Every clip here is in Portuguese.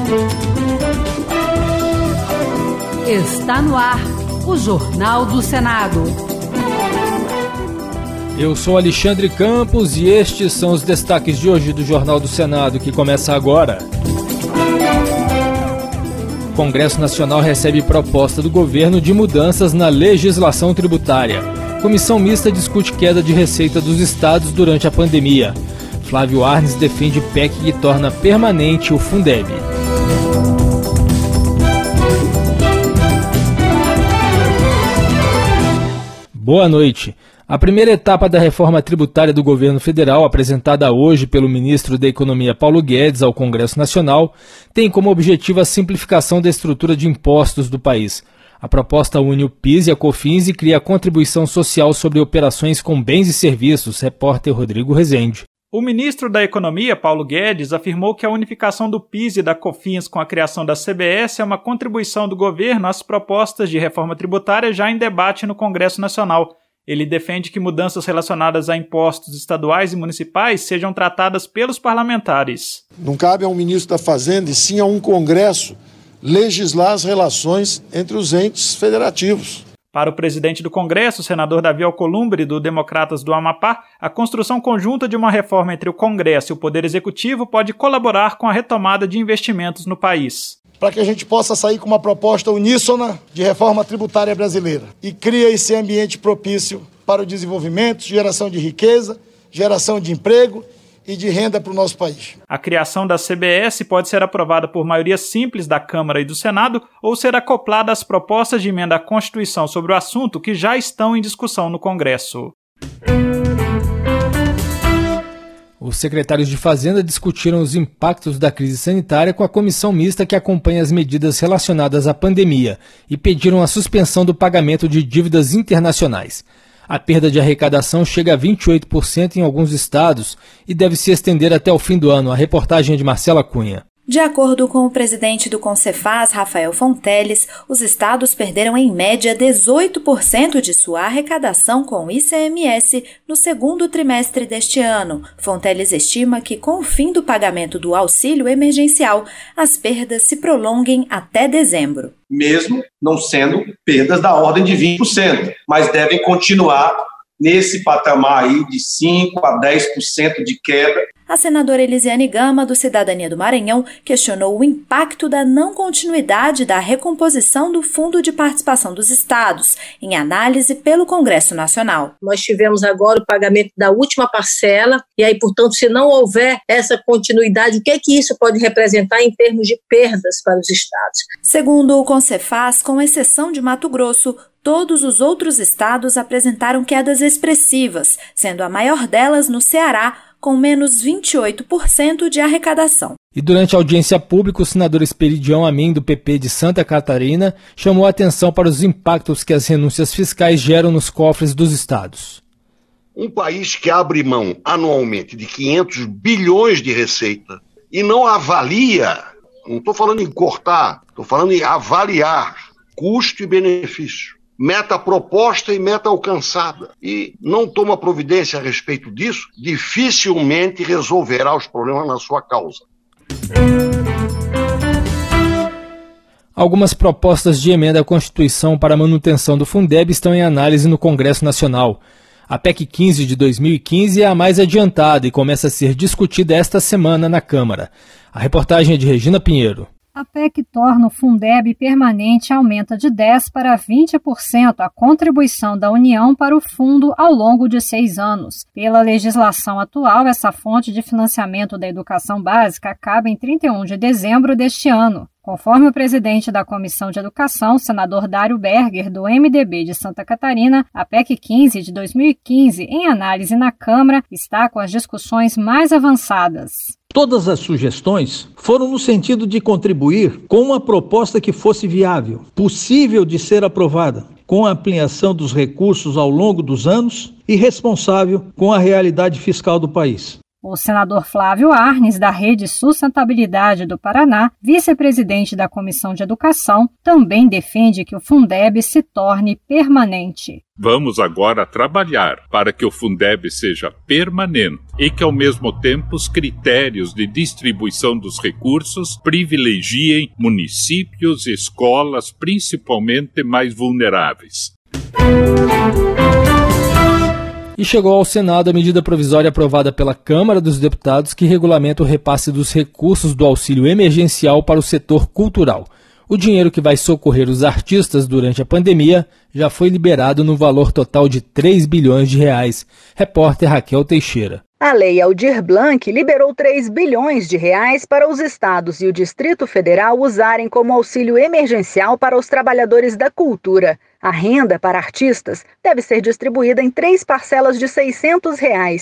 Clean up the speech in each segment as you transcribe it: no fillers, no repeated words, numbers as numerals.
Está no ar o Jornal do Senado. Eu sou Alexandre Campos e estes são os destaques de hoje do Jornal do Senado, que começa agora. O Congresso Nacional recebe proposta do governo de mudanças na legislação tributária. Comissão mista discute queda de receita dos estados durante a pandemia. Flávio Arnes defende PEC que torna permanente o Fundeb. Boa noite. A primeira etapa da reforma tributária do governo federal, apresentada hoje pelo ministro da Economia Paulo Guedes ao Congresso Nacional, tem como objetivo a simplificação da estrutura de impostos do país. A proposta une o PIS e a COFINS e cria a contribuição social sobre operações com bens e serviços. Repórter Rodrigo Rezende. O ministro da Economia, Paulo Guedes, afirmou que a unificação do PIS e da COFINS com a criação da CBS é uma contribuição do governo às propostas de reforma tributária já em debate no Congresso Nacional. Ele defende que mudanças relacionadas a impostos estaduais e municipais sejam tratadas pelos parlamentares. Não cabe a um ministro da Fazenda e sim a um Congresso legislar as relações entre os entes federativos. Para o presidente do Congresso, o senador Davi Alcolumbre, do Democratas do Amapá, a construção conjunta de uma reforma entre o Congresso e o Poder Executivo pode colaborar com a retomada de investimentos no país. Para que a gente possa sair com uma proposta uníssona de reforma tributária brasileira e cria esse ambiente propício para o desenvolvimento, geração de riqueza, geração de emprego e de renda para o nosso país. A criação da CBS pode ser aprovada por maioria simples da Câmara e do Senado ou ser acoplada às propostas de emenda à Constituição sobre o assunto que já estão em discussão no Congresso. Os secretários de Fazenda discutiram os impactos da crise sanitária com a comissão mista que acompanha as medidas relacionadas à pandemia e pediram a suspensão do pagamento de dívidas internacionais. A perda de arrecadação chega a 28% em alguns estados e deve se estender até o fim do ano. A reportagem é de Marcela Cunha. De acordo com o presidente do Concefaz, Rafael Fonteles, os estados perderam em média 18% de sua arrecadação com o ICMS no segundo trimestre deste ano. Fonteles estima que, com o fim do pagamento do auxílio emergencial, as perdas se prolonguem até dezembro. Mesmo não sendo perdas da ordem de 20%, mas devem continuar nesse patamar aí de 5% a 10% de queda. A senadora Elisiane Gama, do Cidadania do Maranhão, questionou o impacto da não continuidade da recomposição do Fundo de Participação dos Estados, em análise pelo Congresso Nacional. Nós tivemos agora o pagamento da última parcela, e aí, portanto, se não houver essa continuidade, o que é que isso pode representar em termos de perdas para os estados? Segundo o Concefaz, com exceção de Mato Grosso, todos os outros estados apresentaram quedas expressivas, sendo a maior delas no Ceará, com menos 28% de arrecadação. E durante a audiência pública, o senador Esperidião Amin, do PP de Santa Catarina, chamou a atenção para os impactos que as renúncias fiscais geram nos cofres dos estados. Um país que abre mão anualmente de 500 bilhões de receita e não avalia, não estou falando em cortar, estou falando em avaliar custo e benefício. Meta proposta e meta alcançada, e não toma providência a respeito disso, dificilmente resolverá os problemas na sua causa. Algumas propostas de emenda à Constituição para a manutenção do Fundeb estão em análise no Congresso Nacional. A PEC 15 de 2015 é a mais adiantada e começa a ser discutida esta semana na Câmara. A reportagem é de Regina Pinheiro. A PEC torna o Fundeb permanente e aumenta de 10% para 20% a contribuição da União para o fundo ao longo de 6 anos. Pela legislação atual, essa fonte de financiamento da educação básica acaba em 31 de dezembro deste ano. Conforme o presidente da Comissão de Educação, senador Dário Berger, do MDB de Santa Catarina, a PEC 15 de 2015, em análise na Câmara, está com as discussões mais avançadas. Todas as sugestões foram no sentido de contribuir com uma proposta que fosse viável, possível de ser aprovada, com a ampliação dos recursos ao longo dos anos e responsável com a realidade fiscal do país. O senador Flávio Arnes, da Rede Sustentabilidade do Paraná, vice-presidente da Comissão de Educação, também defende que o Fundeb se torne permanente. Vamos agora trabalhar para que o Fundeb seja permanente e que, ao mesmo tempo, os critérios de distribuição dos recursos privilegiem municípios e escolas, principalmente mais vulneráveis. E chegou ao Senado a medida provisória aprovada pela Câmara dos Deputados que regulamenta o repasse dos recursos do auxílio emergencial para o setor cultural. O dinheiro que vai socorrer os artistas durante a pandemia já foi liberado no valor total de 3 bilhões de reais. Repórter Raquel Teixeira. A Lei Aldir Blanc liberou 3 bilhões de reais para os estados e o Distrito Federal usarem como auxílio emergencial para os trabalhadores da cultura. A renda para artistas deve ser distribuída em 3 parcelas de R$ 600.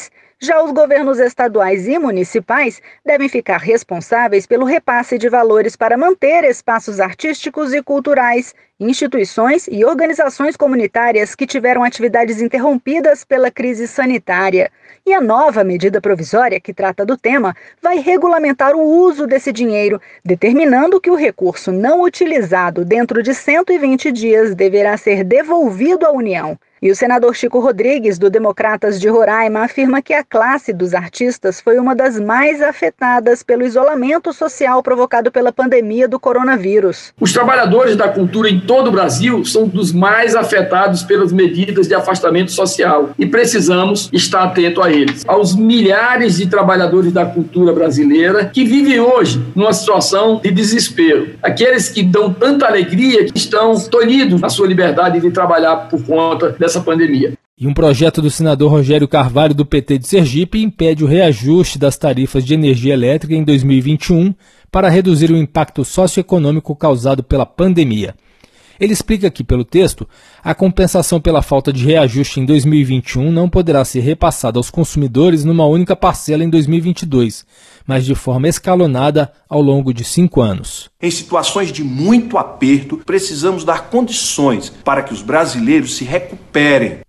Já os governos estaduais e municipais devem ficar responsáveis pelo repasse de valores para manter espaços artísticos e culturais, instituições e organizações comunitárias que tiveram atividades interrompidas pela crise sanitária. E a nova medida provisória que trata do tema vai regulamentar o uso desse dinheiro, determinando que o recurso não utilizado dentro de 120 dias deverá ser devolvido à União. E o senador Chico Rodrigues, do Democratas de Roraima, afirma que a classe dos artistas foi uma das mais afetadas pelo isolamento social provocado pela pandemia do coronavírus. Os trabalhadores da cultura em todo o Brasil são dos mais afetados pelas medidas de afastamento social e precisamos estar atento a eles. Aos milhares de trabalhadores da cultura brasileira que vivem hoje numa situação de desespero. Aqueles que dão tanta alegria que estão tolhidos na sua liberdade de trabalhar por conta dessa pandemia. E um projeto do senador Rogério Carvalho, do PT de Sergipe, impede o reajuste das tarifas de energia elétrica em 2021 para reduzir o impacto socioeconômico causado pela pandemia. Ele explica que, pelo texto, a compensação pela falta de reajuste em 2021 não poderá ser repassada aos consumidores numa única parcela em 2022, mas de forma escalonada ao longo de 5 anos. Em situações de muito aperto, precisamos dar condições para que os brasileiros se recuperem.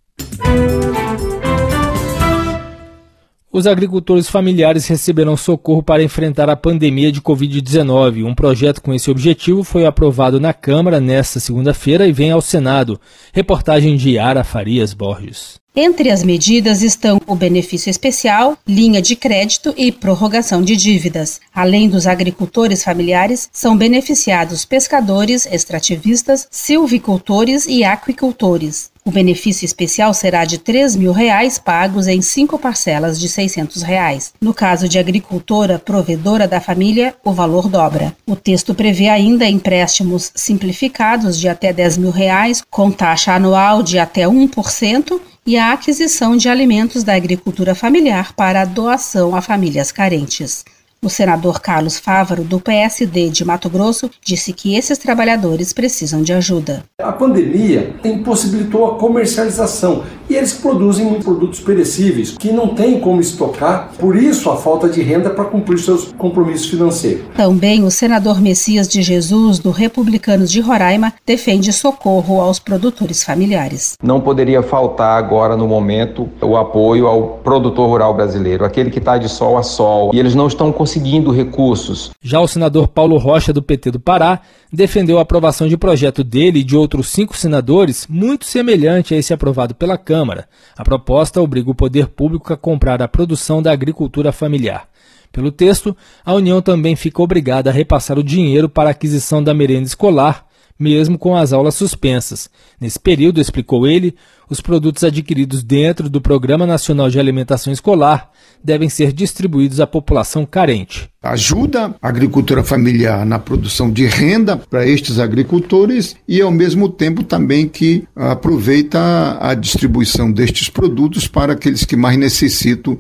Os agricultores familiares receberão socorro para enfrentar a pandemia de Covid-19. Um projeto com esse objetivo foi aprovado na Câmara nesta segunda-feira e vem ao Senado. Reportagem de Yara Farias Borges. Entre as medidas estão o benefício especial, linha de crédito e prorrogação de dívidas. Além dos agricultores familiares, são beneficiados pescadores, extrativistas, silvicultores e aquicultores. O benefício especial será de R$ 3.000 pagos em 5 parcelas de R$ 600. No caso de agricultora provedora da família, o valor dobra. O texto prevê ainda empréstimos simplificados de até R$ 10.000, com taxa anual de até 1%, e a aquisição de alimentos da agricultura familiar para a doação a famílias carentes. O senador Carlos Fávaro, do PSD de Mato Grosso, disse que esses trabalhadores precisam de ajuda. A pandemia impossibilitou a comercialização e eles produzem produtos perecíveis que não têm como estocar, por isso a falta de renda para cumprir seus compromissos financeiros. Também o senador Messias de Jesus, do Republicanos de Roraima, defende socorro aos produtores familiares. Não poderia faltar agora, no momento, o apoio ao produtor rural brasileiro, aquele que está de sol a sol, e eles não estão conseguindo recursos. Já o senador Paulo Rocha, do PT do Pará, defendeu a aprovação de projeto dele e de outros 5 senadores muito semelhante a esse aprovado pela Câmara. A proposta obriga o poder público a comprar a produção da agricultura familiar. Pelo texto, a União também fica obrigada a repassar o dinheiro para a aquisição da merenda escolar, mesmo com as aulas suspensas. Nesse período, explicou ele, os produtos adquiridos dentro do Programa Nacional de Alimentação Escolar devem ser distribuídos à população carente. Ajuda a agricultura familiar na produção de renda para estes agricultores e, ao mesmo tempo, também que aproveita a distribuição destes produtos para aqueles que mais necessitam.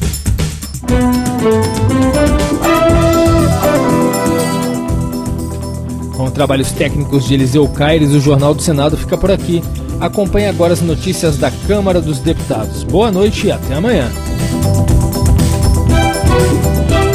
Com trabalhos técnicos de Eliseu Caires, o Jornal do Senado fica por aqui. Acompanhe agora as notícias da Câmara dos Deputados. Boa noite e até amanhã.